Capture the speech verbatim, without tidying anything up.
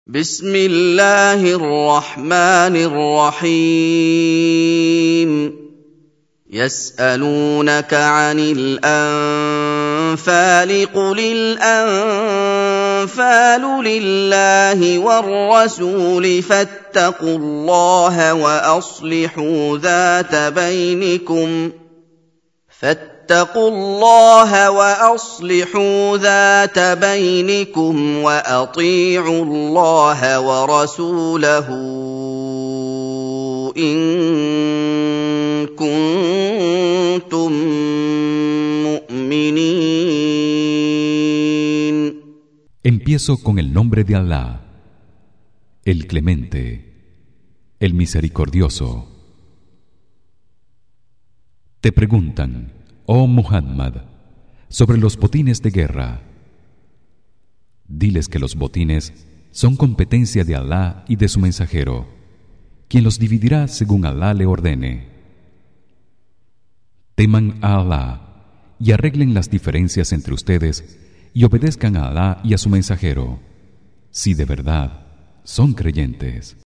بسم الله الرحمن الرحيم يسألونك عن الأنفال قل الأنفال لله والرسول فاتقوا الله وأصلحوا ذات بينكم فاتقوا الله وأصلحوا ذات بينكم وأطيعوا الله ورسوله إن كنتم مؤمنين. Empiezo con el nombre de Allah, el Clemente, el Misericordioso. Te preguntan, oh Muhammad, sobre los botines de guerra. Diles que los botines son competencia de Allah y de su mensajero, quien los dividirá según Allah le ordene. Teman a Allah y arreglen las diferencias entre ustedes y obedezcan a Allah y a su mensajero, si de verdad son creyentes.